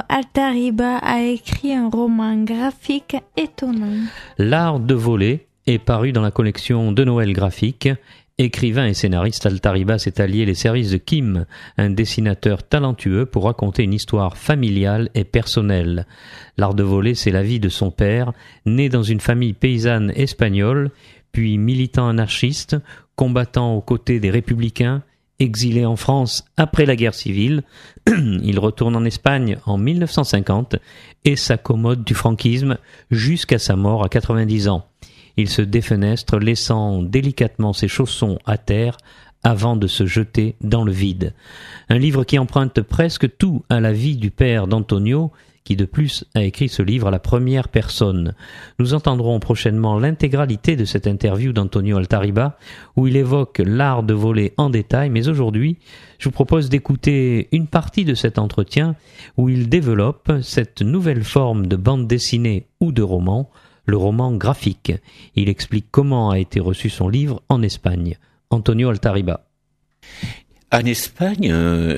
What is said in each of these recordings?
Altariba a écrit un roman graphique étonnant. L'art de voler est paru dans la collection de Noël graphique. Écrivain et scénariste, Altariba s'est allié les services de Kim, un dessinateur talentueux, pour raconter une histoire familiale et personnelle. L'art de voler, c'est la vie de son père, né dans une famille paysanne espagnole, puis militant anarchiste, combattant aux côtés des républicains, exilé en France après la guerre civile. Il retourne en Espagne en 1950 et s'accommode du franquisme jusqu'à sa mort à 90 ans. Il se défenestre, laissant délicatement ses chaussons à terre avant de se jeter dans le vide. Un livre qui emprunte presque tout à la vie du père d'Antonio, qui de plus a écrit ce livre à la première personne. Nous entendrons prochainement l'intégralité de cette interview d'Antonio Altariba, où il évoque l'art de voler en détail, mais aujourd'hui, je vous propose d'écouter une partie de cet entretien où il développe cette nouvelle forme de bande dessinée ou de roman, le roman graphique. Il explique comment a été reçu son livre en Espagne. Antonio Altariba. En Espagne,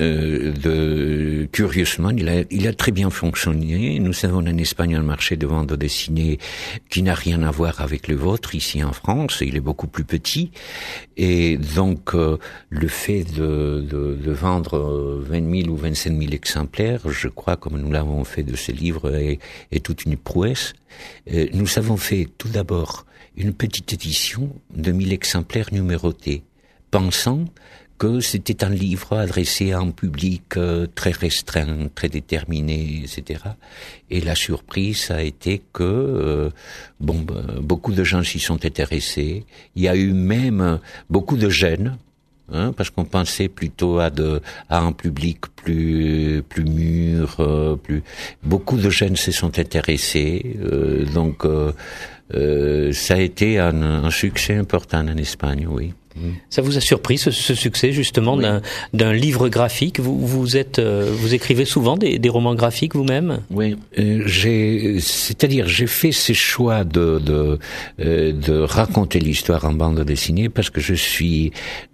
curieusement, il a très bien fonctionné. Nous avons en Espagne un marché de vente dessinée qui n'a rien à voir avec le vôtre ici en France. Il est beaucoup plus petit. Et donc, le fait de vendre 20 000 ou 25 000 exemplaires, je crois, comme nous l'avons fait de ce livre, est toute une prouesse. Nous avons fait tout d'abord une petite édition de 1000 exemplaires numérotés, pensant que c'était un livre adressé à un public très restreint, très déterminé, etc. Et la surprise a été que beaucoup de gens s'y sont intéressés. Il y a eu même beaucoup de jeunes, parce qu'on pensait plutôt à un public plus mûr, beaucoup de jeunes se sont intéressés. Donc ça a été un succès important en Espagne, oui. Ça vous a surpris ce succès justement, oui, d'un livre graphique? Vous écrivez souvent des romans graphiques vous-même? Oui, j'ai fait ce choix de raconter l'histoire en bande dessinée parce que je suis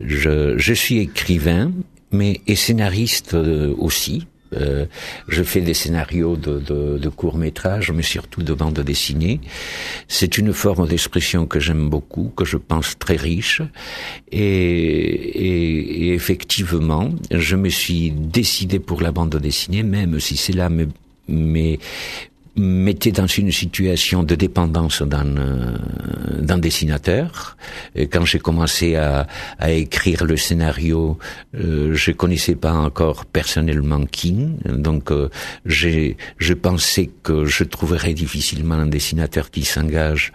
écrivain, et scénariste aussi. Je fais des scénarios de courts-métrages, mais surtout de bandes dessinées. C'est une forme d'expression que j'aime beaucoup, que je pense très riche. Et effectivement, je me suis décidé pour la bande dessinée, même si cela m'était dans une situation de dépendance d'un dessinateur. Et quand j'ai commencé à écrire le scénario, je connaissais pas encore personnellement King, donc je pensais que je trouverais difficilement un dessinateur qui s'engage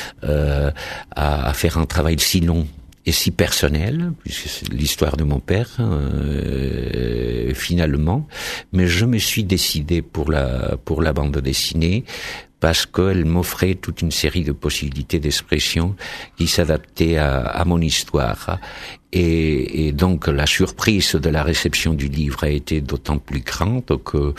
à faire un travail si long et si personnel, puisque c'est l'histoire de mon père, finalement. Mais je me suis décidé pour la bande dessinée parce qu'elle m'offrait toute une série de possibilités d'expression qui s'adaptaient à mon histoire. Et donc la surprise de la réception du livre a été d'autant plus grande que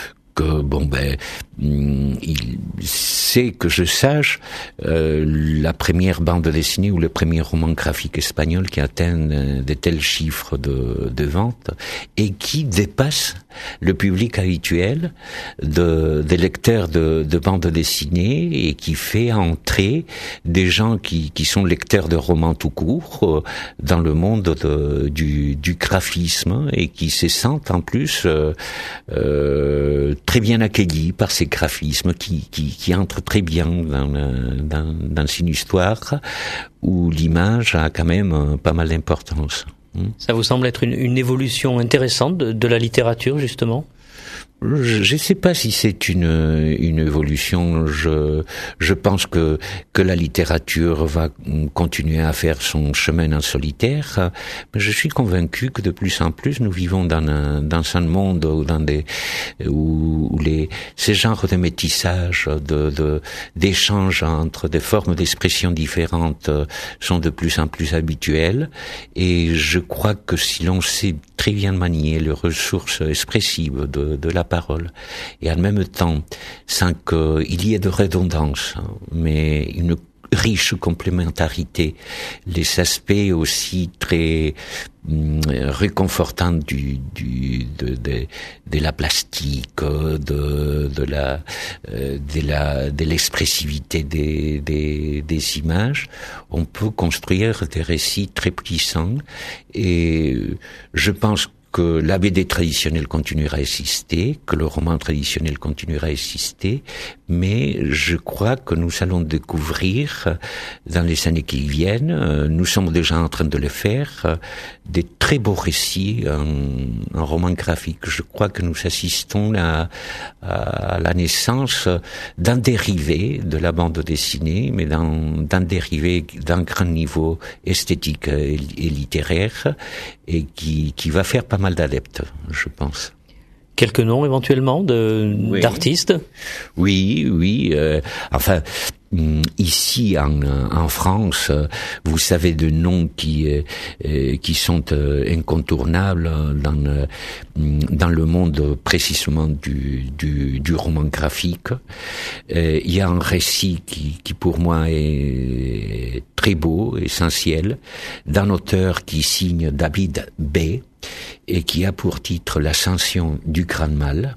c'est que je sache la première bande dessinée ou le premier roman graphique espagnol qui atteint de tels chiffres de vente et qui dépasse le public habituel des lecteurs de bande dessinée et qui fait entrer des gens qui sont lecteurs de romans tout court dans le monde du graphisme et qui se sentent en plus très bien accueillis par ces graphismes qui entrent très bien dans une histoire où l'image a quand même pas mal d'importance. Ça vous semble être une évolution intéressante de la littérature, justement ? Je sais pas si c'est une évolution. Je pense que la littérature va continuer à faire son chemin en solitaire, mais je suis convaincu que de plus en plus nous vivons dans un monde où ces genres de métissage, d'échanges entre des formes d'expression différentes sont de plus en plus habituels, et je crois que si l'on sait très bien manier les ressources expressives de la parole, et en même temps, sans qu'il y ait de redondance, mais riche complémentarité, les aspects aussi très réconfortants de la plastique, de l'expressivité des images. On peut construire des récits très puissants, et je pense que la BD traditionnelle continuera à exister, que le roman traditionnel continuera à exister, mais je crois que nous allons découvrir dans les années qui viennent, nous sommes déjà en train de le faire, des très beaux récits en roman graphique. Je crois que nous assistons à la naissance d'un dérivé de la bande dessinée, mais d'un dérivé d'un grand niveau esthétique et littéraire, et qui va faire pas mal d'adeptes, je pense. Quelques noms éventuellement d'artistes? Oui. Enfin, ici en France, vous savez de noms qui sont incontournables dans le monde précisément du roman graphique. Il y a un récit qui pour moi est très beau, essentiel, d'un auteur qui signe David B. et qui a pour titre L'Ascension du Grand Mal,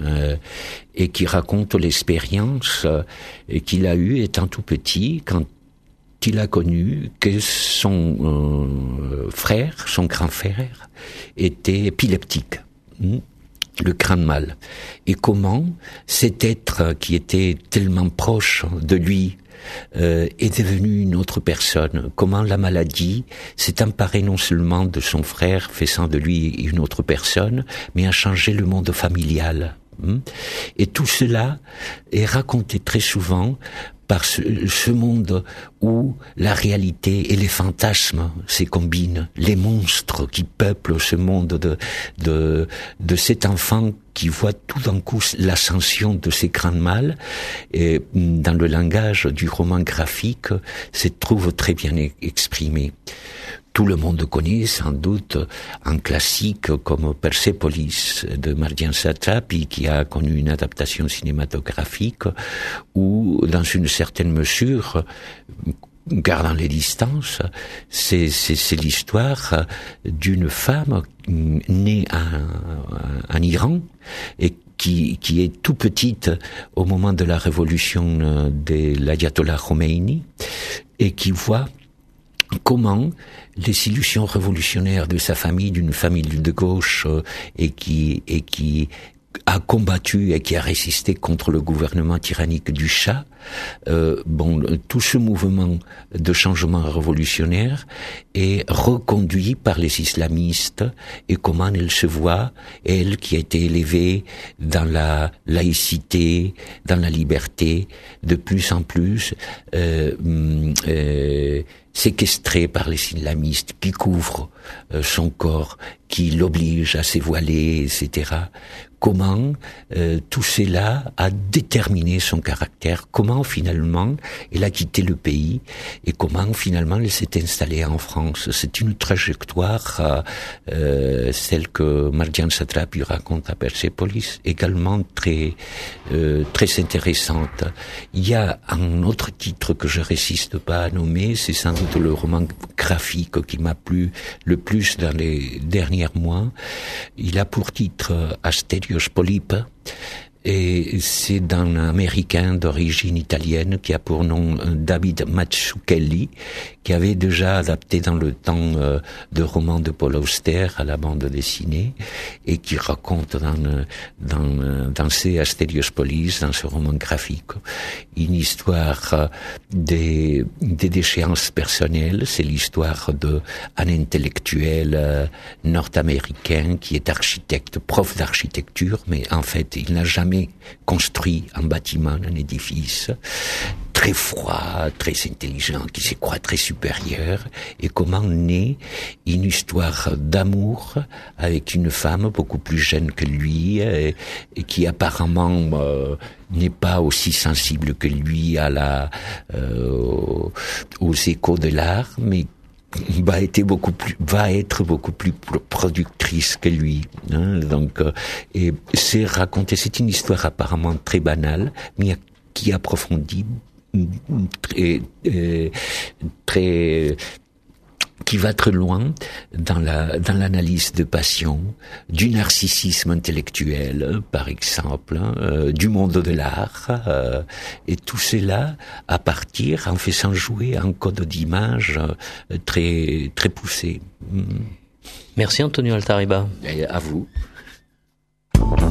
et qui raconte l'expérience qu'il a eue étant tout petit, quand il a connu que son frère, son grand frère, était épileptique, le Grand Mal, et comment cet être qui était tellement proche de lui est devenu une autre personne, comment la maladie s'est emparée non seulement de son frère, faisant de lui une autre personne, mais a changé le monde familial. Et tout cela est raconté très souvent par ce monde où la réalité et les fantasmes se combinent, les monstres qui peuplent ce monde de cet enfant qui voit tout d'un coup l'ascension de ces grands mâles, et dans le langage du roman graphique, se trouve très bien exprimé. Tout le monde connaît sans doute un classique comme Persepolis de Marjane Satrapi, qui a connu une adaptation cinématographique où, dans une certaine mesure, gardant les distances, c'est l'histoire d'une femme née en Iran et qui est tout petite au moment de la révolution de l'Ayatollah Khomeini, et qui voit comment les illusions révolutionnaires de sa famille, d'une famille de gauche, et qui a combattu et qui a résisté contre le gouvernement tyrannique du Shah, tout ce mouvement de changement révolutionnaire est reconduit par les islamistes, et comment elle se voit, elle qui a été élevée dans la laïcité, dans la liberté, de plus en plus séquestrée par les islamistes, qui couvrent son corps, qui l'obligent à se voiler, etc. Comment tout cela a déterminé son caractère, comment finalement elle a quitté le pays, et comment finalement elle s'est installée en France. C'est une trajectoire, celle que Marjane Satrapi raconte à Persepolis, également très intéressante. Il y a un autre titre que je résiste pas à nommer, c'est sans doute le roman graphique qui m'a plu le plus dans les derniers mois. Il a pour titre Asterios Polype, et c'est d'un Américain d'origine italienne qui a pour nom David Mazzucchelli, qui avait déjà adapté dans le temps de romans de Paul Auster à la bande dessinée, et qui raconte dans ces Asterios Polis, dans ce roman graphique, une histoire des déchéances personnelles. C'est l'histoire d'un intellectuel nord-américain qui est architecte, prof d'architecture, mais en fait il n'a jamais construit un bâtiment, un édifice, très froid, très intelligent, qui se croit très supérieur, et comment naît une histoire d'amour avec une femme beaucoup plus jeune que lui, et qui apparemment n'est pas aussi sensible que lui aux échos de l'art, mais va être beaucoup plus productrice que lui, donc et c'est une histoire apparemment très banale, mais qui approfondit très qui va très loin dans l'analyse de passion, du narcissisme intellectuel, par exemple, du monde de l'art, et tout cela en faisant jouer un code d'image très très poussé. Merci Antonio Altariba. Et à vous.